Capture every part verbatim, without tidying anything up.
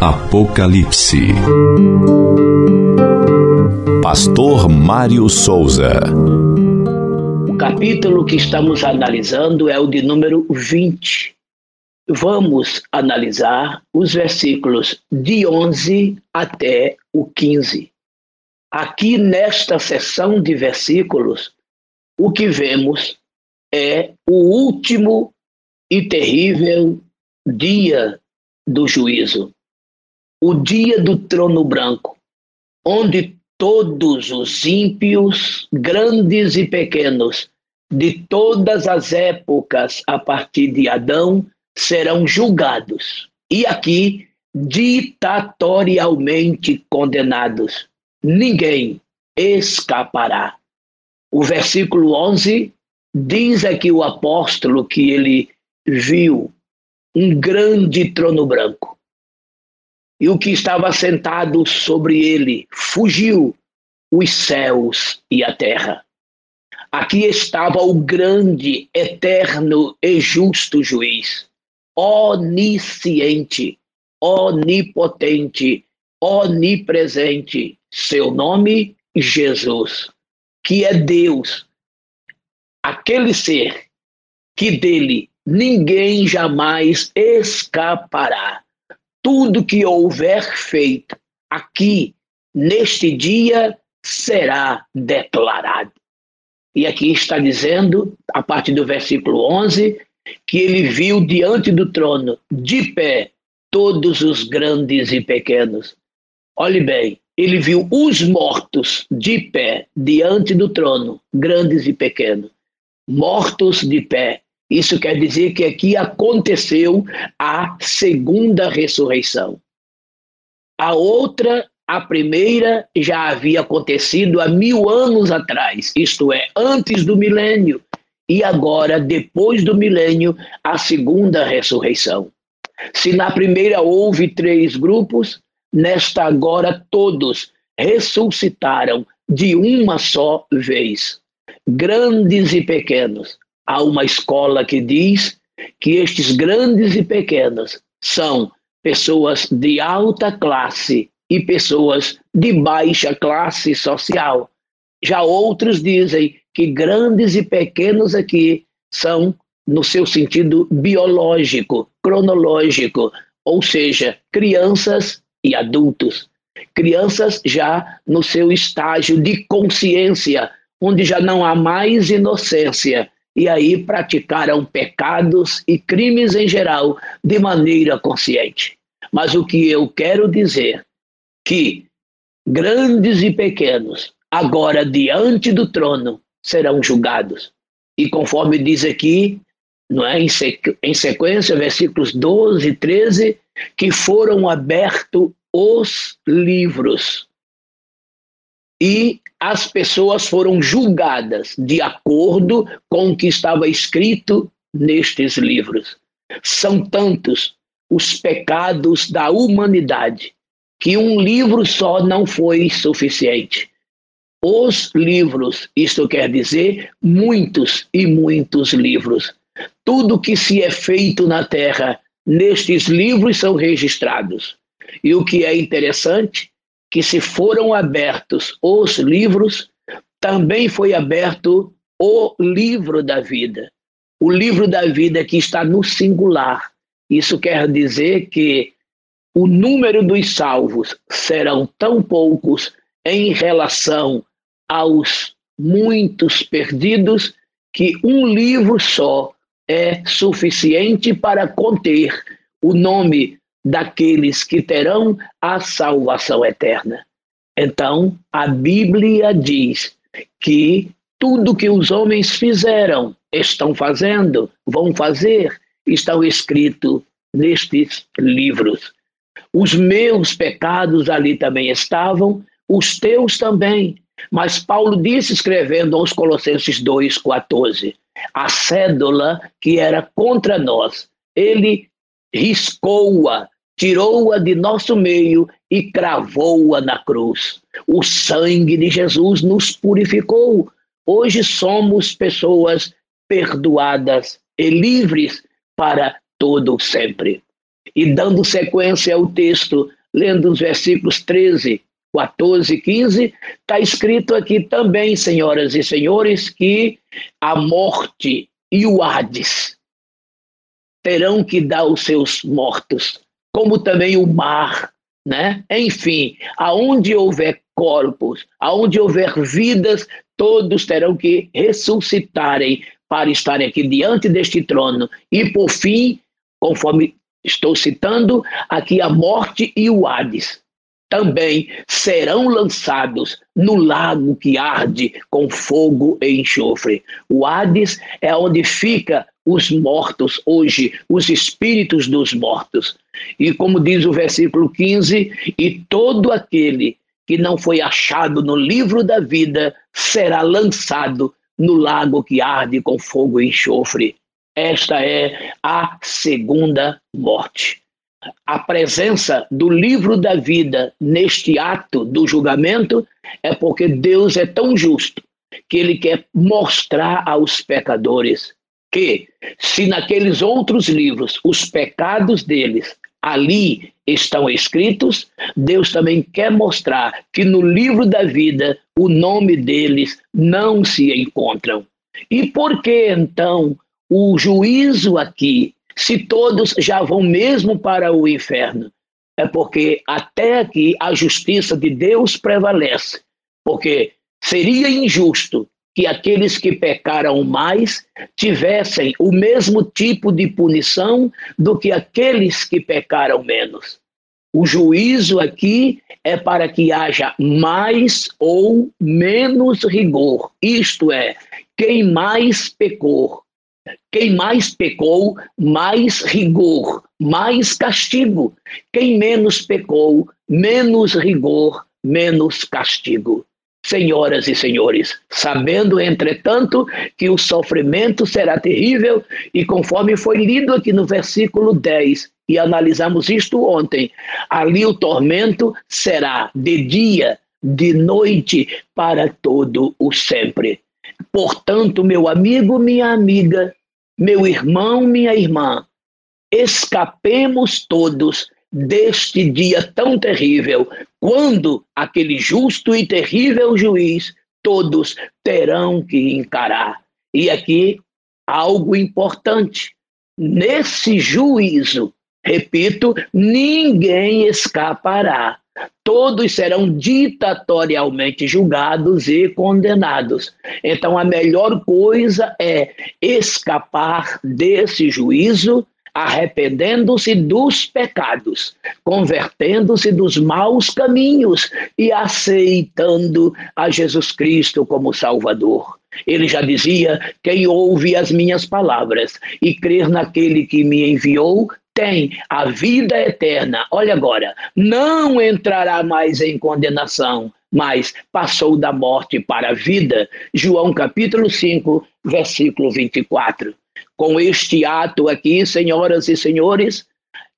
Apocalipse. Pastor Mário Souza. O capítulo que estamos analisando é o de número vinte. Vamos analisar os versículos de onze até o quinze. Aqui nesta seção de versículos, o que vemos é o último e terrível dia do juízo, o dia do trono branco, onde todos os ímpios, grandes e pequenos, de todas as épocas a partir de Adão, serão julgados e aqui ditatorialmente condenados. Ninguém escapará. O versículo onze diz aqui o apóstolo que ele viu um grande trono branco e o que estava sentado sobre ele fugiu os céus e a terra. Aqui estava o grande, eterno e justo juiz, onisciente, onipotente, onipresente, seu nome Jesus, que é Deus, aquele ser que dele ninguém jamais escapará. Tudo que houver feito aqui, neste dia, será declarado. E aqui está dizendo, a partir do versículo onze, que ele viu diante do trono, de pé, todos os grandes e pequenos. Olhe bem, ele viu os mortos de pé, diante do trono, grandes e pequenos. Mortos de pé. Isso quer dizer que aqui aconteceu a segunda ressurreição. A outra, a primeira, já havia acontecido há mil anos atrás, isto é, antes do milênio. E agora, depois do milênio, a segunda ressurreição. Se na primeira houve três grupos, nesta agora todos ressuscitaram de uma só vez. Grandes e pequenos. Há uma escola que diz que estes grandes e pequenos são pessoas de alta classe e pessoas de baixa classe social. Já outros dizem que grandes e pequenos aqui são no seu sentido biológico, cronológico, ou seja, crianças e adultos. Crianças já no seu estágio de consciência, onde já não há mais inocência, e aí praticaram pecados e crimes em geral de maneira consciente. Mas o que eu quero dizer, que grandes e pequenos, agora diante do trono, serão julgados. E conforme diz aqui, não é, em, sequ- em sequência, versículos doze e treze, que foram abertos os livros. E as pessoas foram julgadas de acordo com o que estava escrito nestes livros. São tantos os pecados da humanidade que um livro só não foi suficiente. Os livros, isto quer dizer muitos e muitos livros. Tudo que se é feito na terra, nestes livros são registrados. E o que é interessante, que se foram abertos os livros, também foi aberto o livro da vida. O livro da vida que está no singular. Isso quer dizer que o número dos salvos serão tão poucos em relação aos muitos perdidos que um livro só é suficiente para conter o nome daqueles que terão a salvação eterna. Então, a Bíblia diz que tudo que os homens fizeram, estão fazendo, vão fazer, estão escrito nestes livros. Os meus pecados ali também estavam, os teus também. Mas Paulo disse, escrevendo aos Colossenses dois, quatorze, a cédula que era contra nós, ele riscou-a, tirou-a de nosso meio e cravou-a na cruz. O sangue de Jesus nos purificou. Hoje somos pessoas perdoadas e livres para todo sempre. E dando sequência ao texto, lendo os versículos treze, quatorze, quinze, está escrito aqui também, senhoras e senhores, que a morte e o Hades terão que dar os seus mortos, como também o mar, né? Enfim, aonde houver corpos, aonde houver vidas, todos terão que ressuscitarem para estarem aqui diante deste trono. E por fim, conforme estou citando, aqui a morte e o Hades também serão lançados no lago que arde com fogo e enxofre. O Hades é onde fica os mortos hoje, os espíritos dos mortos. E como diz o versículo quinze, e todo aquele que não foi achado no livro da vida será lançado no lago que arde com fogo e enxofre. Esta é a segunda morte. A presença do livro da vida neste ato do julgamento é porque Deus é tão justo que ele quer mostrar aos pecadores que, se naqueles outros livros os pecados deles ali estão escritos, Deus também quer mostrar que no livro da vida o nome deles não se encontram. E por que então o juízo aqui, se todos já vão mesmo para o inferno? É porque até aqui a justiça de Deus prevalece, porque seria injusto que aqueles que pecaram mais tivessem o mesmo tipo de punição do que aqueles que pecaram menos. O juízo aqui é para que haja mais ou menos rigor, isto é, quem mais pecou, quem mais pecou, mais rigor, mais castigo. Quem menos pecou, menos rigor, menos castigo. Senhoras e senhores, sabendo, entretanto, que o sofrimento será terrível, e conforme foi lido aqui no versículo dez, e analisamos isto ontem, ali o tormento será de dia, de noite, para todo o sempre. Portanto, meu amigo, minha amiga, meu irmão, minha irmã, escapemos todos deste dia tão terrível, quando aquele justo e terrível juiz todos terão que encarar. E aqui, algo importante, nesse juízo, repito, ninguém escapará. Todos serão ditatorialmente julgados e condenados. Então, a melhor coisa é escapar desse juízo, arrependendo-se dos pecados, convertendo-se dos maus caminhos e aceitando a Jesus Cristo como Salvador. Ele já dizia: quem ouve as minhas palavras e crer naquele que me enviou, tem a vida eterna. Olha agora, não entrará mais em condenação, mas passou da morte para a vida. João capítulo cinco, versículo vinte e quatro. Com este ato aqui, senhoras e senhores,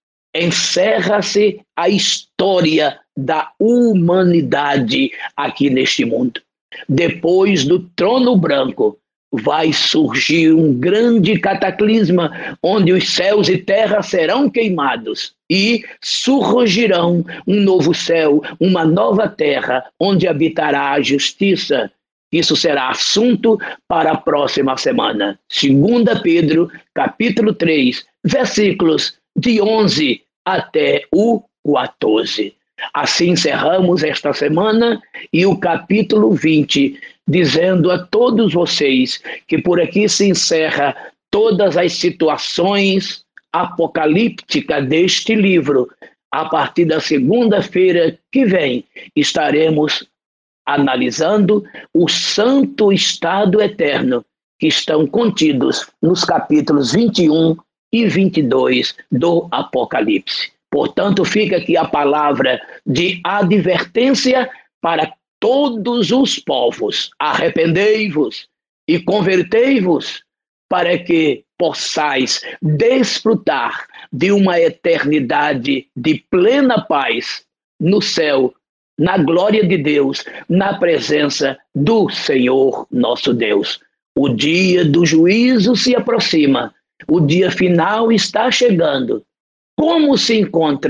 encerra-se a história da humanidade aqui neste mundo. Depois do trono branco, vai surgir um grande cataclisma, onde os céus e terra serão queimados e surgirão um novo céu, uma nova terra, onde habitará a justiça. Isso será assunto para a próxima semana. Segunda Pedro, capítulo três, versículos de onze até o quatorze. Assim encerramos esta semana e o capítulo vinte, dizendo a todos vocês que por aqui se encerra todas as situações apocalípticas deste livro. A partir da segunda-feira que vem, estaremos analisando o santo estado eterno que estão contidos nos capítulos vinte e um e vinte e dois do Apocalipse. Portanto, fica aqui a palavra de advertência para todos os povos: arrependei-vos e convertei-vos, para que possais desfrutar de uma eternidade de plena paz no céu, na glória de Deus, na presença do Senhor nosso Deus. O dia do juízo se aproxima, o dia final está chegando. Como se encontra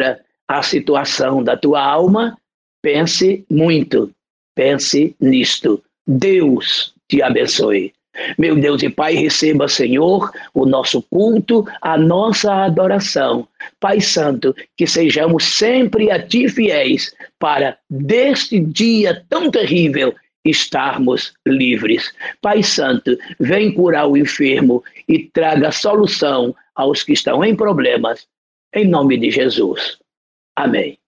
a situação da tua alma, pense muito, pense nisto. Deus te abençoe. Meu Deus e Pai, receba, Senhor, o nosso culto, a nossa adoração. Pai Santo, que sejamos sempre a Ti fiéis, para deste dia tão terrível estarmos livres. Pai Santo, vem curar o enfermo e traga solução aos que estão em problemas. Em nome de Jesus. Amém.